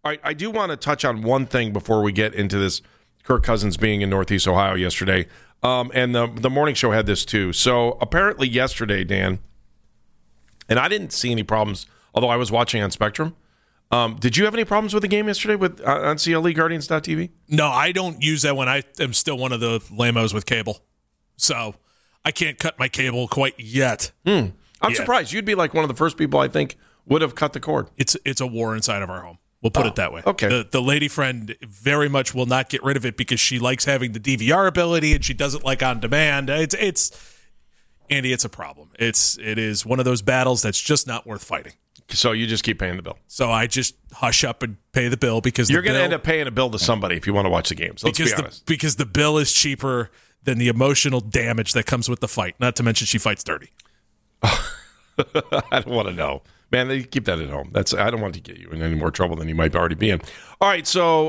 All right, I do want to touch on one thing before we get into this Kirk Cousins being in Northeast Ohio yesterday. And the morning show had this too. So apparently yesterday, Dan, and I didn't see any problems, although I was watching on Spectrum. Did you have any problems with the game yesterday on CLEguardians.tv? No, I don't use that when I am still one of the lamos with cable. So I can't cut my cable quite yet. I'm surprised. You'd be like one of the first people I think would have cut the cord. It's a war inside of our home. We'll put it that way. Okay. The lady friend very much will not get rid of it because she likes having the DVR ability and she doesn't like on demand. It's Andy, it's a problem. It is one of those battles that's just not worth fighting. So you just keep paying the bill. So I just hush up and pay the bill because you're going to end up paying a bill to somebody if you want to watch the games. Let's be honest. Because the bill is cheaper than the emotional damage that comes with the fight. Not to mention she fights dirty. I don't want to know. Man, they keep that at home. I don't want to get you in any more trouble than you might already be in. All right, so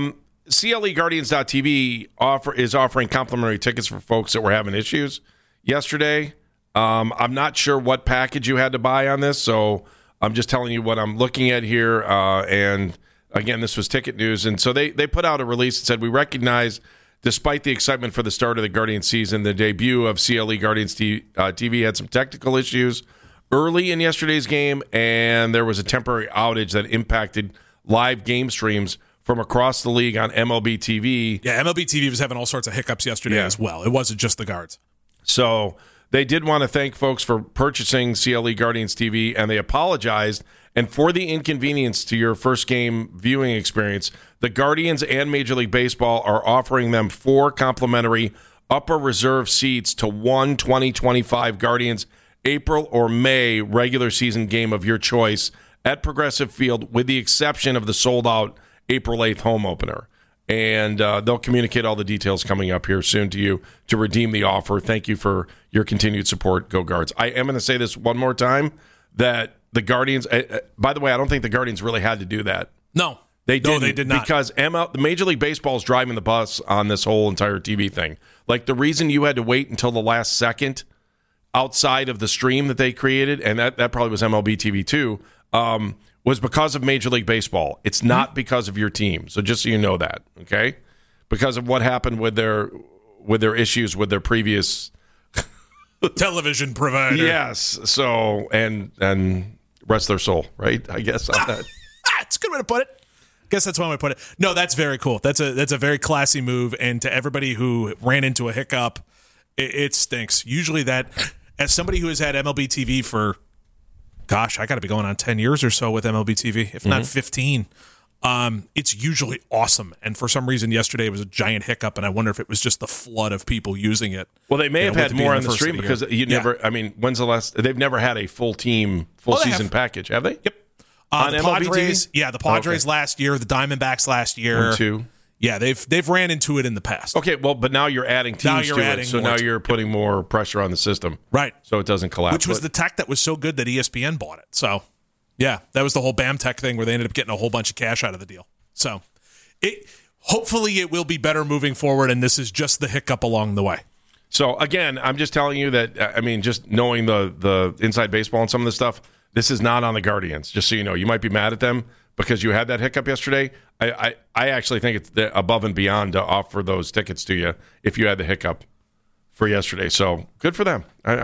CLEguardians.tv is offering complimentary tickets for folks that were having issues yesterday. I'm not sure what package you had to buy on this, so I'm just telling you what I'm looking at here. And again, this was Ticket News. And so they put out a release that said, we recognize, despite the excitement for the start of the Guardians season, the debut of CLE Guardians TV had some technical issues early in yesterday's game, and there was a temporary outage that impacted live game streams from across the league on MLB TV. Yeah, MLB TV was having all sorts of hiccups yesterday as well. It wasn't just the Guards. So they did want to thank folks for purchasing CLE Guardians TV, and they apologized. And for the inconvenience to your first game viewing experience, the Guardians and Major League Baseball are offering them 4 complimentary upper reserve seats to one 2025 Guardians April or May regular season game of your choice at Progressive Field, with the exception of the sold-out April 8th home opener. And they'll communicate all the details coming up here soon to you to redeem the offer. Thank you for your continued support, Go Guards. I am going to say this one more time, that the Guardians, by the way, I don't think the Guardians really had to do that. No. They didn't, they did not. Because the Major League Baseball is driving the bus on this whole entire TV thing. Like, the reason you had to wait until the last second outside of the stream that they created, and that probably was MLB TV too, was because of Major League Baseball. It's not because of your team. So just so you know that, okay? Because of what happened with their issues with their previous television provider. Yes. So and rest their soul, right? I guess on that. It's a good way to put it. I guess that's one way to put it. No, that's very cool. That's a very classy move. And to everybody who ran into a hiccup, it stinks. Usually that, as somebody who has had MLB TV for, gosh, I got to be going on 10 years or so with MLB TV, if not 15. It's usually awesome. And for some reason yesterday it was a giant hiccup, and I wonder if it was just the flood of people using it. Well, they may have had more on the stream because when's the last, they've never had a full season package, have they? Yep. On the MLB Padres, TV? The Padres last year, the Diamondbacks last year. 1-2. Yeah, they've ran into it in the past. Okay, well, but now you're adding teams to it, so now you're putting more pressure on the system. Right. So it doesn't collapse. Which was the tech that was so good that ESPN bought it. So, yeah, that was the whole BAMTech thing where they ended up getting a whole bunch of cash out of the deal. So, hopefully it will be better moving forward, and this is just the hiccup along the way. So, again, I'm just telling you that, just knowing the inside baseball and some of this stuff, this is not on the Guardians, just so you know. You might be mad at them because you had that hiccup yesterday. I actually think it's above and beyond to offer those tickets to you if you had the hiccup for yesterday. So good for them.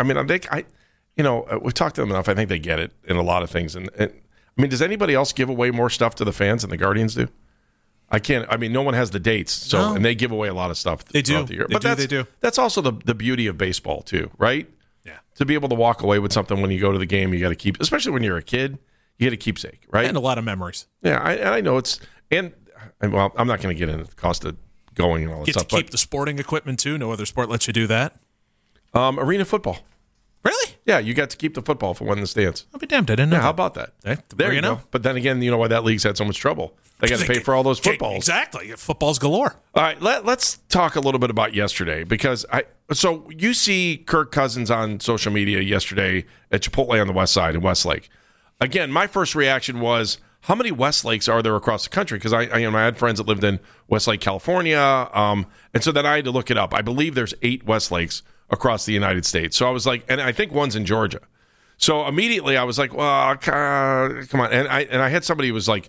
We've talked to them enough. I think they get it in a lot of things. And does anybody else give away more stuff to the fans than the Guardians do? I can't. No one has the dates, so and they give away a lot of stuff. They do. The year. They do. That's also the beauty of baseball too, right? Yeah. To be able to walk away with something when you go to the game, you got to keep, especially when you're a kid. You get a keepsake, right? And a lot of memories. Yeah, I know it's I'm not going to get into the cost of going and all that stuff. You get to keep the sporting equipment too. No other sport lets you do that. Arena football. Really? Yeah, you got to keep the football for when the stands. I'll be damned. I didn't know. Yeah, how about that? There you go. But then again, you know why that league's had so much trouble? They got to pay for all those footballs. Exactly. Footballs galore. All right, let's talk a little bit about yesterday, because so you see Kirk Cousins on social media yesterday at Chipotle on the West Side in Westlake. Again, my first reaction was, how many Westlakes are there across the country? Because I had friends that lived in Westlake, California, and so then I had to look it up. I believe there's 8 Westlakes across the United States. So I was like, and I think one's in Georgia. So immediately I was like, well, come on. And I had somebody who was like,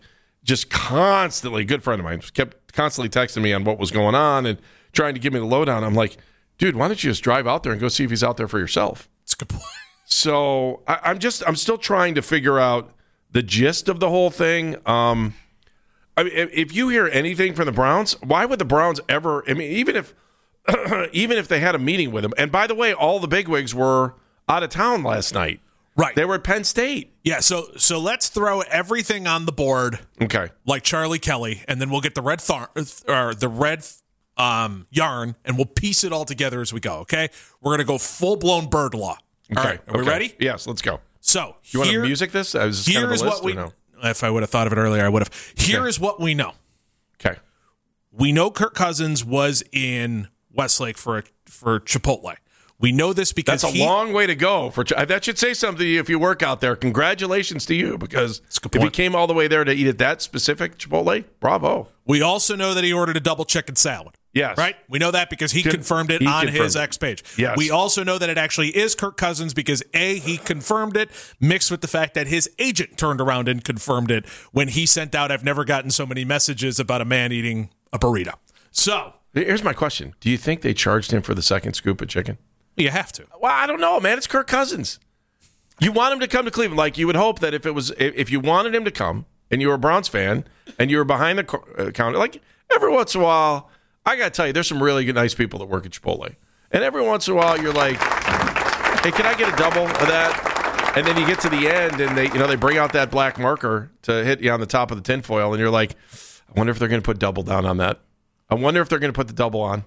just constantly, good friend of mine, kept constantly texting me on what was going on and trying to give me the lowdown. I'm like, dude, why don't you just drive out there and go see if he's out there for yourself? It's a good point. So I'm still trying to figure out the gist of the whole thing. I mean, if you hear anything from the Browns, why would the Browns ever? I mean, even if they had a meeting with him, and by the way, all the bigwigs were out of town last night. Right. They were at Penn State. Yeah, so let's throw everything on the board. Okay. Like Charlie Kelly, and then we'll get the red yarn, and we'll piece it all together as we go, okay? We're going to go full-blown bird law. Okay. All right, are we ready? Yes, let's go. So You want to music this? Here's kind of a list, what we or no? If I would have thought of it earlier, I would have. Here is what we know. Okay. We know Kirk Cousins was in Westlake for Chipotle. We know this because That's a long way to go. That should say something to you if you work out there. Congratulations to you, because if he came all the way there to eat at that specific Chipotle, bravo. We also know that he ordered a double chicken salad. Yes. Right? We know that because he confirmed it on his X page. Yes. We also know that it actually is Kirk Cousins because, A, he confirmed it, mixed with the fact that his agent turned around and confirmed it when he sent out, I've never gotten so many messages about a man eating a burrito. So. Here's my question. Do you think they charged him for the second scoop of chicken? You have to. Well, I don't know, man. It's Kirk Cousins. You want him to come to Cleveland. Like, you would hope that if you wanted him to come and you were a Browns fan and you were behind the counter, like every once in a while, I got to tell you, there's some really good, nice people that work at Chipotle. And every once in a while, you're like, hey, can I get a double of that? And then you get to the end and they bring out that black marker to hit you on the top of the tinfoil. And you're like, I wonder if they're going to put double down on that. I wonder if they're going to put the double on.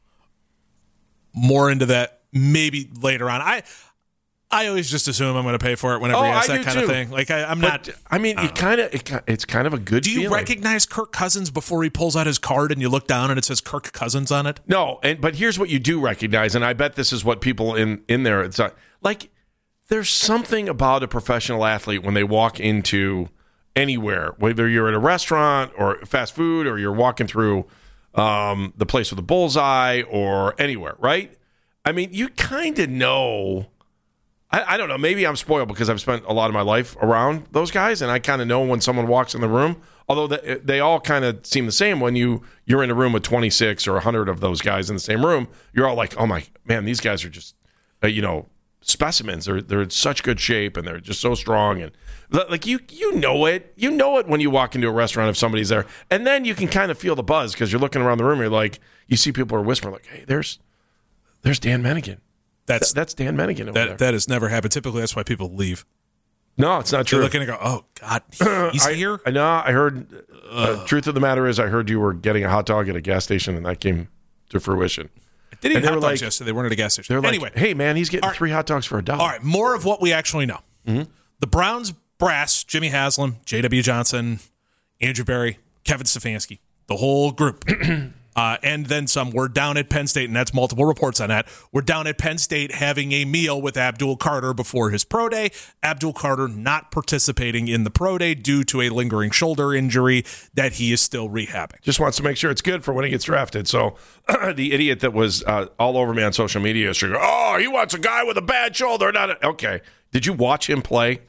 More into that maybe later on. I always just assume I'm going to pay for it whenever he has that kind of thing. Like I'm not. I mean, it's kind of a good. Do you feeling. recognize Kirk Cousins before he pulls out his card and you look down and it says Kirk Cousins on it? No, but here's what you do recognize, and I bet this is what people in there. It's like there's something about a professional athlete when they walk into anywhere, whether you're at a restaurant or fast food, or you're walking through the place with a bullseye or anywhere, right? I mean, you kind of know. I don't know. Maybe I'm spoiled because I've spent a lot of my life around those guys, and I kind of know when someone walks in the room. Although they all kind of seem the same when you're in a room with 26 or 100 of those guys in the same room. You're all like, oh my man, these guys are just specimens. They're in such good shape and they're just so strong, and like you know it. You know it when you walk into a restaurant if somebody's there, and then you can kind of feel the buzz because you're looking around the room. You're like, you see people are whispering like, hey, there's Dan Mennigan. That's Dan Mennigan over there. That has never happened. Typically, that's why people leave. No, it's not true. They're looking and go, oh, God, he's here? No, I heard, truth of the matter is I heard you were getting a hot dog at a gas station, and that came to fruition. I did eat hot dogs yesterday. They weren't at a gas station. They're anyway, like, hey, man, he's getting 3 hot dogs for $1. All right, more of what we actually know. Mm-hmm. The Browns brass, Jimmy Haslam, J.W. Johnson, Andrew Berry, Kevin Stefanski, the whole group. And then some. We're down at Penn State, and that's multiple reports on that. We're down at Penn State having a meal with Abdul Carter before his pro day. Abdul Carter not participating in the pro day due to a lingering shoulder injury that he is still rehabbing. Just wants to make sure it's good for when he gets drafted. So the idiot that was all over me on social media, he wants a guy with a bad shoulder. Okay. Did you watch him play?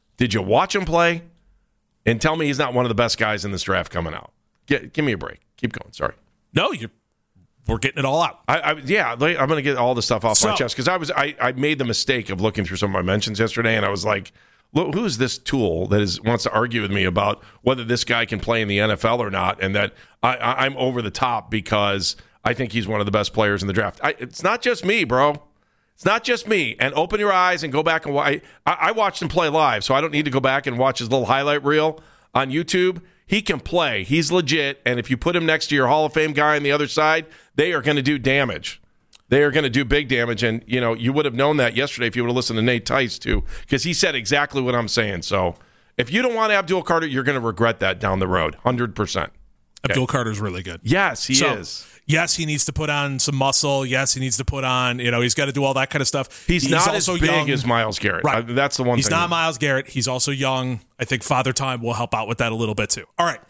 And tell me he's not one of the best guys in this draft coming out. Give me a break. Keep going. Sorry. No, we're getting it all out. I'm going to get all the stuff off my chest because I made the mistake of looking through some of my mentions yesterday, and I was like, look, who is this tool that wants to argue with me about whether this guy can play in the NFL or not, and that I'm over the top because I think he's one of the best players in the draft. It's not just me, bro. It's not just me. And open your eyes and go back and watch. I watched him play live, so I don't need to go back and watch his little highlight reel on YouTube. He can play. He's legit. And if you put him next to your Hall of Fame guy on the other side, they are going to do damage. They are going to do big damage. And, you would have known that yesterday if you would have listened to Nate Tice, too, because he said exactly what I'm saying. So if you don't want Abdul Carter, you're going to regret that down the road, 100%. Okay. Abdul Carter's really good. Yes, he is. Yes, he needs to put on some muscle. Yes, he needs to put on, he's got to do all that kind of stuff. He's not also as big young as Myles Garrett. Right. That's the one thing. He's not Myles Garrett. He's also young. I think Father Time will help out with that a little bit, too. All right.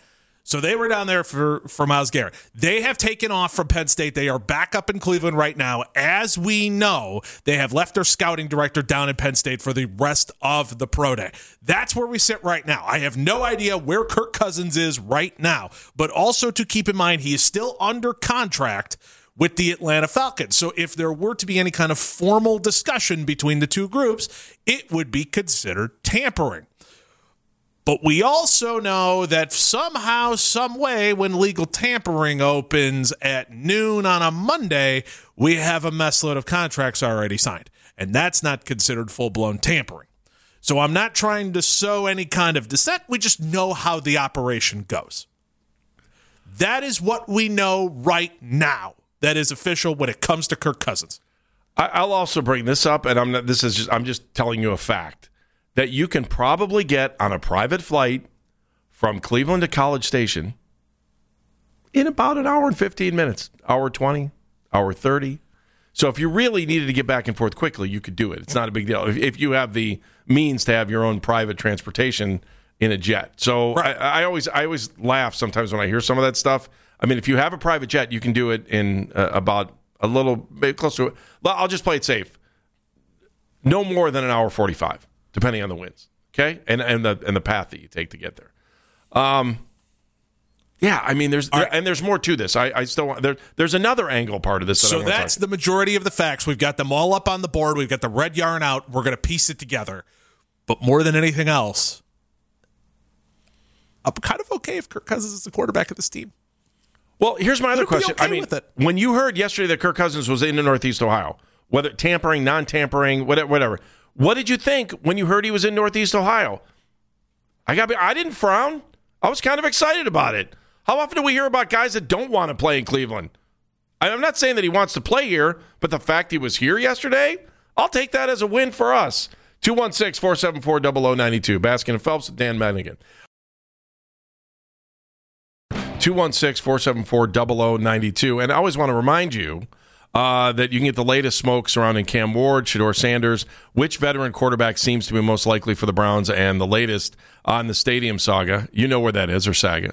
So they were down there for Myles Garrett. They have taken off from Penn State. They are back up in Cleveland right now. As we know, they have left their scouting director down in Penn State for the rest of the pro day. That's where we sit right now. I have no idea where Kirk Cousins is right now, but also to keep in mind, he is still under contract with the Atlanta Falcons. So if there were to be any kind of formal discussion between the two groups, it would be considered tampering. But we also know that somehow, some way, when legal tampering opens at noon on a Monday, we have a messload of contracts already signed. And that's not considered full-blown tampering. So I'm not trying to sow any kind of dissent. We just know how the operation goes. That is what we know right now. That is official when it comes to Kirk Cousins. I'll also bring this up, and I'm just telling you a fact. That you can probably get on a private flight from Cleveland to College Station in about an hour and 15 minutes, hour 20, hour 30. So if you really needed to get back and forth quickly, you could do it. It's not a big deal. If you have the means to have your own private transportation in a jet. So right. I always laugh sometimes when I hear some of that stuff. I mean, if you have a private jet, you can do it in about a little bit close to it. I'll just play it safe. No more than an hour 45. Depending on the winds, okay, and the path that you take to get there. Yeah, I mean, there's more to this. I still want there's another angle part of this. So that's the majority of the facts. We've got them all up on the board. We've got the red yarn out. We're going to piece it together. But more than anything else, I'm kind of okay if Kirk Cousins is the quarterback of this team. Well, here's my other question. Okay I mean, when you heard yesterday that Kirk Cousins was in Northeast Ohio, whether tampering, non-tampering, whatever. What did you think when you heard he was in Northeast Ohio? I didn't frown. I was kind of excited about it. How often do we hear about guys that don't want to play in Cleveland? I'm not saying that he wants to play here, but the fact he was here yesterday, I'll take that as a win for us. 216-474-0092. Baskin and Phelps with Dan Madigan. 216-474-0092. And I always want to remind you that you can get the latest smoke surrounding Cam Ward, Shedeur Sanders, which veteran quarterback seems to be most likely for the Browns, and the latest on the stadium saga. You know where that is, or saga?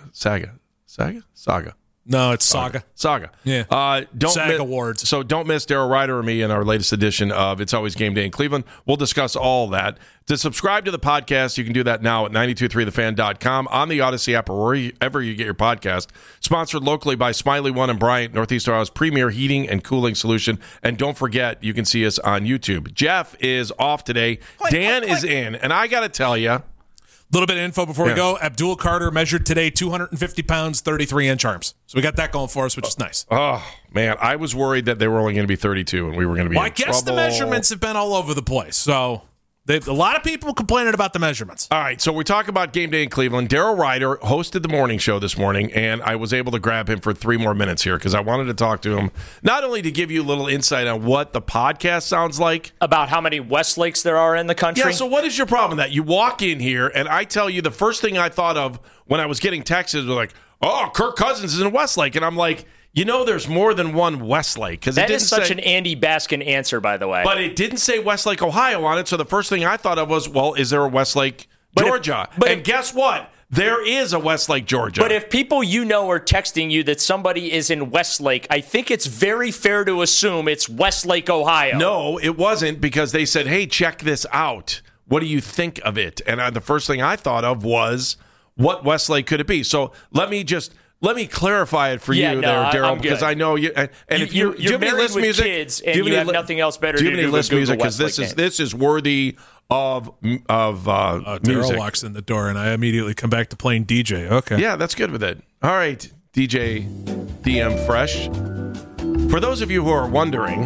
No, it's Saga. Yeah. Saga Awards. So don't miss Daryl Ryder or me in our latest edition of It's Always Game Day in Cleveland. We'll discuss all that. To subscribe to the podcast, you can do that now at 923thefan.com, on the Odyssey app, or wherever you get your podcast. Sponsored locally by Smiley One and Bryant, Northeast Ohio's premier heating and cooling solution. And don't forget, you can see us on YouTube. Jeff is off today. Dan is in. And I got to tell you, little bit of info before we go. Abdul Carter measured today 250 pounds, 33-inch arms. So we got that going for us, which is nice. Oh, man. I was worried that they were only going to be 32 and we were going to be in trouble. I guess the measurements have been all over the place. So a lot of people complaining about the measurements. All right, so we talk about game day in Cleveland. Daryl Ryder hosted the morning show this morning, and I was able to grab him for 3 more minutes here because I wanted to talk to him, not only to give you a little insight on what the podcast sounds like. About how many Westlakes there are in the country? Yeah, so what is your problem with that? You walk in here, and I tell you the first thing I thought of when I was getting texts was like, oh, Kirk Cousins is in Westlake. And I'm like, you know, there's more than one Westlake. That is such an Andy Baskin answer, by the way. But it didn't say Westlake, Ohio on it, so the first thing I thought of was, well, is there a Westlake, Georgia? And guess what? There is a Westlake, Georgia. But if people you know are texting you that somebody is in Westlake, I think it's very fair to assume it's Westlake, Ohio. No, it wasn't, because they said, hey, check this out. What do you think of it? And the first thing I thought of was, what Westlake could it be? So let me clarify it for you there, Daryl, because I know you. And if you're do you have any married list with music, kids and you have nothing else better to do, do you have any list music? Because this this is worthy of music. Daryl walks in the door, and I immediately come back to playing DJ. Okay, yeah, that's good with it. All right, DJ DM Fresh. For those of you who are wondering,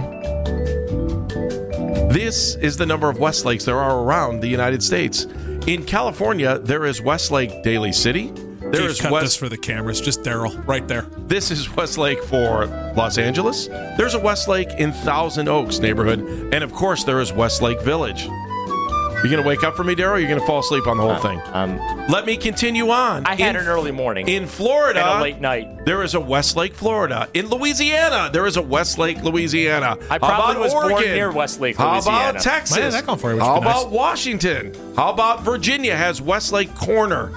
this is the number of Westlakes there are around the United States. In California, there is Westlake Daly City. There is this for the cameras, just Daryl right there. This is Westlake for Los Angeles. There's a Westlake in Thousand Oaks neighborhood. And, of course, there is Westlake Village. You going to wake up for me, Daryl, or are you going to fall asleep on the whole thing? Let me continue on. I had an early morning. In Florida. And a late night. There is a Westlake, Florida. In Louisiana, there is a Westlake, Louisiana. I probably was born near Westlake, Louisiana. How about Texas? How about Washington? How about Virginia has Westlake Corner?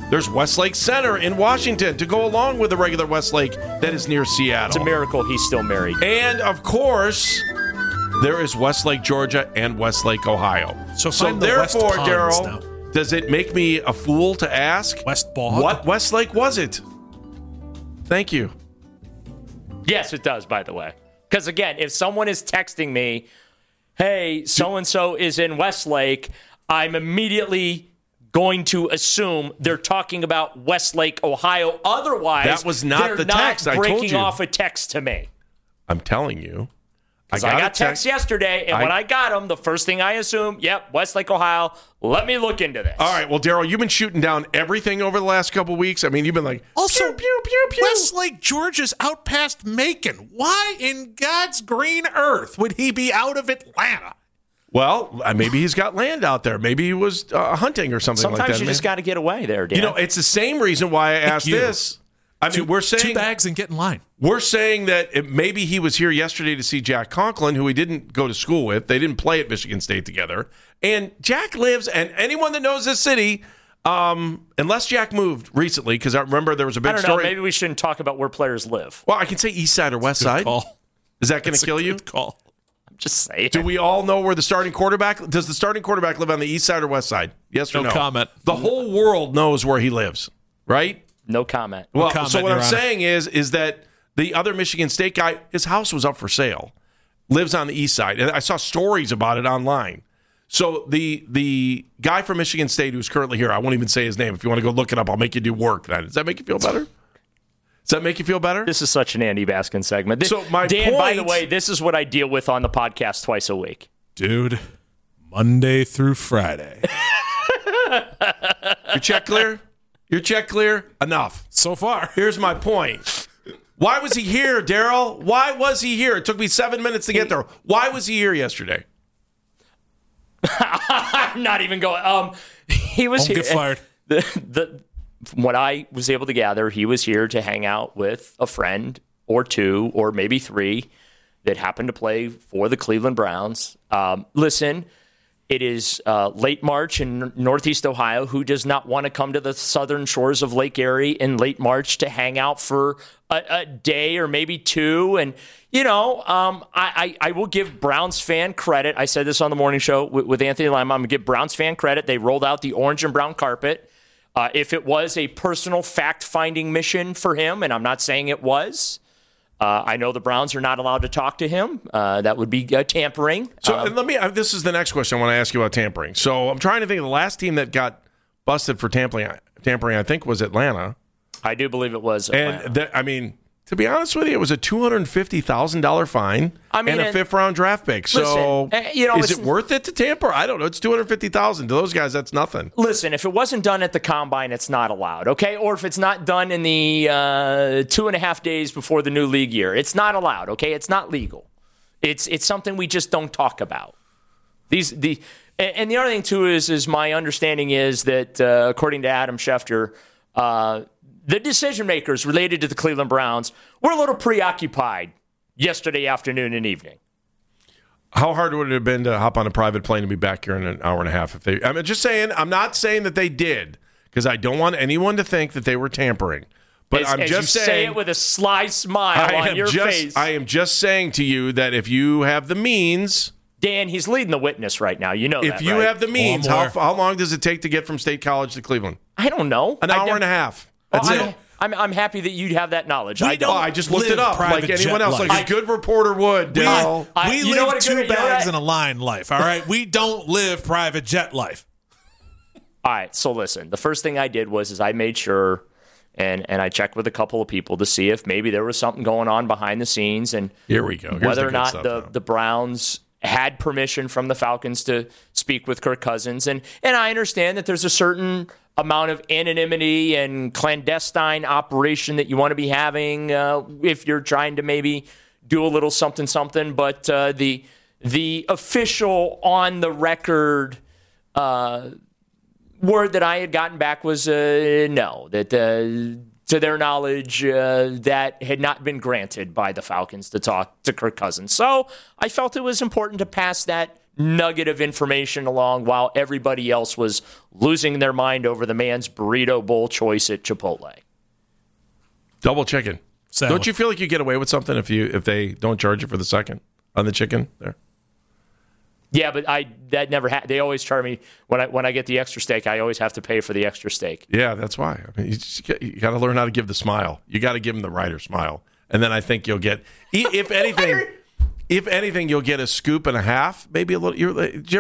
There's Westlake Center in Washington to go along with the regular Westlake that is near Seattle. It's a miracle he's still married. And, of course, there is Westlake, Georgia, and Westlake, Ohio. So therefore, Daryl, does it make me a fool to ask West Bog? what Westlake was it? Thank you. Yes, it does, by the way. Because, again, if someone is texting me, hey, so-and-so is in Westlake, I'm immediately going to assume they're talking about Westlake, Ohio. Otherwise, that was not the text I told you. breaking off a text to me. I'm telling you. I got text yesterday, and when I got them, the first thing I assumed, Westlake, Ohio, let me look into this. All right, well, Daryl, you've been shooting down everything over the last couple of weeks. I mean, you've been like, also, pew, pew, pew, pew. Westlake, Georgia's out past Macon. Why in God's green earth would he be out of Atlanta? Well, maybe he's got land out there. Maybe he was hunting or something like that. Sometimes you just got to get away there, Dan. You know, it's the same reason why I asked this. I mean, we're saying 2 bags and get in line. We're saying that maybe he was here yesterday to see Jack Conklin, who he didn't go to school with. They didn't play at Michigan State together. And Jack lives, and anyone that knows this city, unless Jack moved recently, because I remember there was a big story. I don't know. Maybe we shouldn't talk about where players live. Well, I can say East Side or West Side. Call. Is that going to kill you? Good call. I'm just saying. Do we all know where the starting quarterback? Does the starting quarterback live on the East Side or West Side? Yes or no? No comment. The whole world knows where he lives, right? No comment. Well, no comment, so what Your I'm Honor. saying is that the other Michigan State guy, his house was up for sale, lives on the East Side, and I saw stories about it online. So the guy from Michigan State who's currently here, I won't even say his name. If you want to go look it up, I'll make you do work then. Does that make you feel better? Does that make you feel better? This is such an Andy Baskin segment. So my Dan, by the point- way, this is what I deal with on the podcast twice a week. Dude, Monday through Friday. Your check clear? Your check clear? Enough. So far. Here's my point. Why was he here, Daryl? Why was he here? It took me 7 minutes to get there. Why was he here yesterday? I'm not even going. He was Don't here. get fired. From what I was able to gather, he was here to hang out with a friend or two or maybe three that happened to play for the Cleveland Browns. Listen, it is late March in Northeast Ohio. Who does not want to come to the southern shores of Lake Erie in late March to hang out for a day or maybe two? And, you know, I will give Browns fan credit. I said this on the morning show with Anthony Lima. I'm going to give Browns fan credit. They rolled out the orange and brown carpet. If it was a personal fact-finding mission for him, and I'm not saying it was, I know the Browns are not allowed to talk to him. That would be tampering. So this is the next question I want to ask you about tampering. So I'm trying to think of the last team that got busted for tampering, I think, was Atlanta. I do believe it was Atlanta. And, to be honest with you, it was a $250,000 fine and a fifth-round draft pick. So is it worth it to tamper? I don't know. It's $250,000. To those guys, that's nothing. Listen, if it wasn't done at the Combine, it's not allowed, okay? Or if it's not done in the 2.5 days before the new league year, it's not allowed, okay? It's not legal. It's something we just don't talk about. And the other thing, too, is my understanding is that, according to Adam Schefter, the decision makers related to the Cleveland Browns were a little preoccupied yesterday afternoon and evening. How hard would it have been to hop on a private plane and be back here in an hour and a half? I'm just saying, I'm not saying that they did, because I don't want anyone to think that they were tampering. But I'm just saying, say it with a sly smile on your face. I am just saying to you that if you have the means, Dan, he's leading the witness right now. You know if that, you right? have the means, how long does it take to get from State College to Cleveland? I don't know. An hour and a half. That's it. I'm happy that you have that knowledge. I just looked it up like anyone else, like a good reporter would. We you know live what, 2 bags and a line life, all right? We don't live private jet life. All right, so listen. The first thing I did was I made sure, and I checked with a couple of people to see if maybe there was something going on behind the scenes, and here we go. Whether or not the Browns had permission from the Falcons to speak with Kirk Cousins, and I understand that there's a certain amount of anonymity and clandestine operation that you want to be having if you're trying to maybe do a little something. But the official on the record word that I had gotten back was no, that to their knowledge that had not been granted by the Falcons to talk to Kirk Cousins. So I felt it was important to pass that nugget of information along while everybody else was losing their mind over the man's burrito bowl choice at Chipotle. Double chicken. Salad. Don't you feel like you get away with something if they don't charge you for the second on the chicken there? Yeah, but that never they always charge me when I get the extra steak. I always have to pay for the extra steak. Yeah, that's why. I mean, you got to learn how to give the smile. You got to give them the Ryder smile, and then I think you'll get, if anything, you'll get a scoop and a half, maybe a little.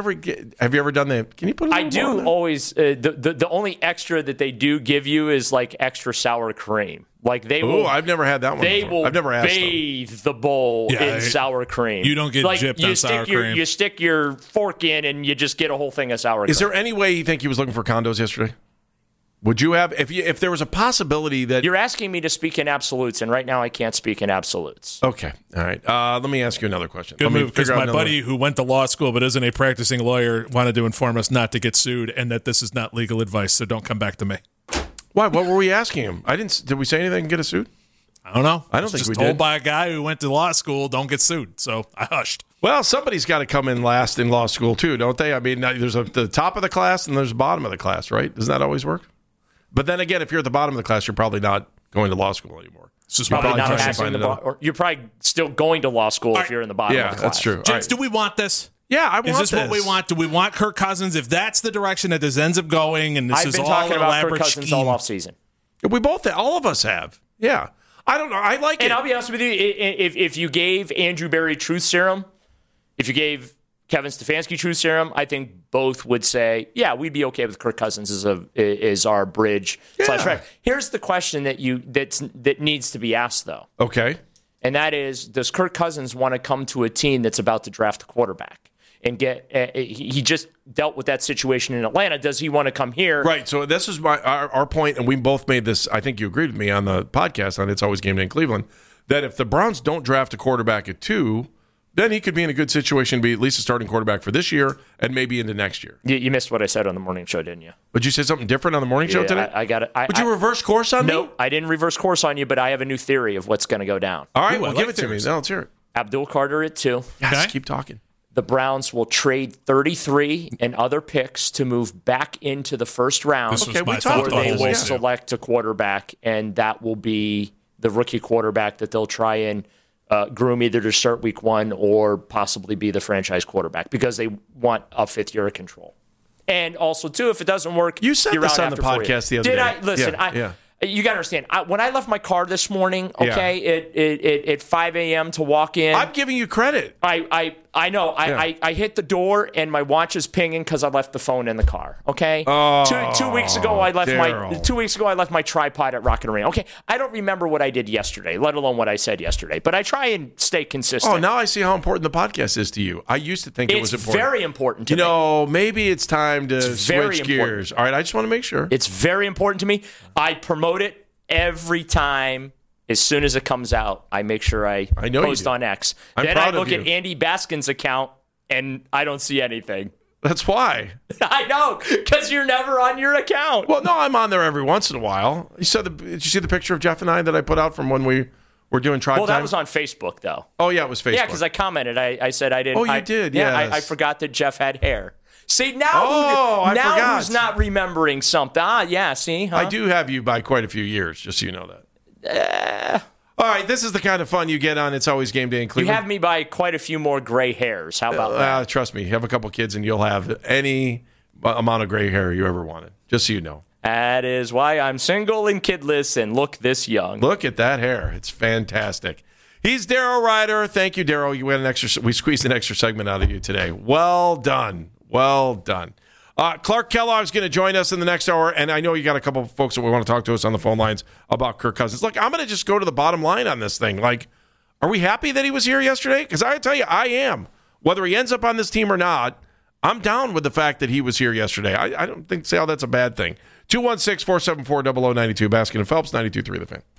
Have you ever done that? Can you put? I do always. The only extra that they do give you is like extra sour cream. Like they will. Oh, I've never had that one. They before. will I've never asked bathe the bowl in sour cream. You don't get gypped on sour cream. You stick your fork in and you just get a whole thing of sour cream. Is there any way you think he was looking for condos yesterday? Would you have if there was a possibility that you're asking me to speak in absolutes, and right now I can't speak in absolutes. Okay, all right. Let me ask you another question. Good move, because my buddy who went to law school but isn't a practicing lawyer wanted to inform us not to get sued and that this is not legal advice. So don't come back to me. Why? What were we asking him? Did we say anything and get a suit? I don't know. I don't think just we told did. by a guy who went to law school, don't get sued. So I hushed. Well, somebody's got to come in last in law school too, don't they? I mean, there's the top of the class and there's the bottom of the class, right? Doesn't that always work? But then again, if you're at the bottom of the class, you're probably not going to law school anymore. It's just Probably probably not trying to passing find the another- or you're probably still going to law school if you're in the bottom of the class. Yeah, that's true. All Gents, right. do we want this? Yeah, I want Is this what we want? Do we want Kirk Cousins? If that's the direction that this ends up going, and this I've is been all talking an about elaborate Kirk Cousins scheme, all off season. We both, all of us have. Yeah. I don't know. I like it. And I'll be honest with you, if you gave Andrew Berry truth serum, if you gave Kevin Stefanski truth serum, I think both would say, yeah, we'd be okay with Kirk Cousins as our bridge slash track. Here's the question that needs to be asked, though. Okay. And that is, does Kirk Cousins want to come to a team that's about to draft a quarterback? And he just dealt with that situation in Atlanta. Does he want to come here? Right. So this is our point, and we both made this. I think you agreed with me on the podcast on It's Always Game Day in Cleveland, that if the Browns don't draft a quarterback at 2, then he could be in a good situation to be at least a starting quarterback for this year and maybe into next year. You missed what I said on the morning show, didn't you? But you say something different on the morning show today? I got it. Would you reverse course on me? No, I didn't reverse course on you, but I have a new theory of what's going to go down. All right, Ooh, well, I give like it to theories. me. No, let's hear it. Abdul Carter at 2. Yes, Okay. keep talking. The Browns will trade 33 and other picks to move back into the first round. This was Okay, we my talked thought Where the they whole will way. select a quarterback, and that will be the rookie quarterback that they'll try and groom either to start week 1 or possibly be the franchise quarterback because they want a 5th year of control. And also, too, if it doesn't work, You said you're this out on the after 4 podcast years. the other Did day. I? Listen, Yeah. you got to understand. When I left my car this morning, okay, at 5 a.m. to walk in, I'm giving you credit. I know. I hit the door and my watch is pinging because I left the phone in the car. Okay. Oh, two weeks ago I left Daryl. 2 weeks ago I left my tripod at Rocket Arena. Okay. I don't remember what I did yesterday, let alone what I said yesterday. But I try and stay consistent. Oh, now I see how important the podcast is to you. I used to think it was it's important. very important to You me. know, maybe it's time to very switch important. gears. All right, I just want to make sure. It's very important to me. I promote it every time. As soon as it comes out, I make sure I know you post do. on X. I'm Then proud I of look at you. Andy Baskin's account and I don't see anything. That's why. I know, because you're never on your account. Well, no, I'm on there every once in a while. Did you see the picture of Jeff and I that I put out from when we were doing Tribe Well, that Time? was on Facebook, though. Oh, yeah, it was Facebook. Yeah, because I commented. I said I didn't. Oh, you did, Yeah, yes. I forgot that Jeff had hair. See, now, I now forgot. who's not remembering something? Yeah, see? Huh? I do have you by quite a few years, just so you know that. All right, this is the kind of fun you get on It's Always Game Day in You Cleveland. have me by quite a few more gray hairs. How about that? Trust me, have a couple kids and you'll have any amount of gray hair you ever wanted, just so you know. That is why I'm single and kidless and look this young. Look at that hair. It's fantastic. He's Daryl Ryder. Thank you, Daryl. We squeezed an extra segment out of you today. Well done. Well done. Clark Kellogg's going to join us in the next hour, and I know you got a couple of folks that want to talk to us on the phone lines about Kirk Cousins. Look, I'm going to just go to the bottom line on this thing. Like, are we happy that he was here yesterday? Because I tell you, I am. Whether he ends up on this team or not, I'm down with the fact that he was here yesterday. I don't think that's a bad thing. 216-474-0092, Baskin and Phelps, 92.3 The Fan.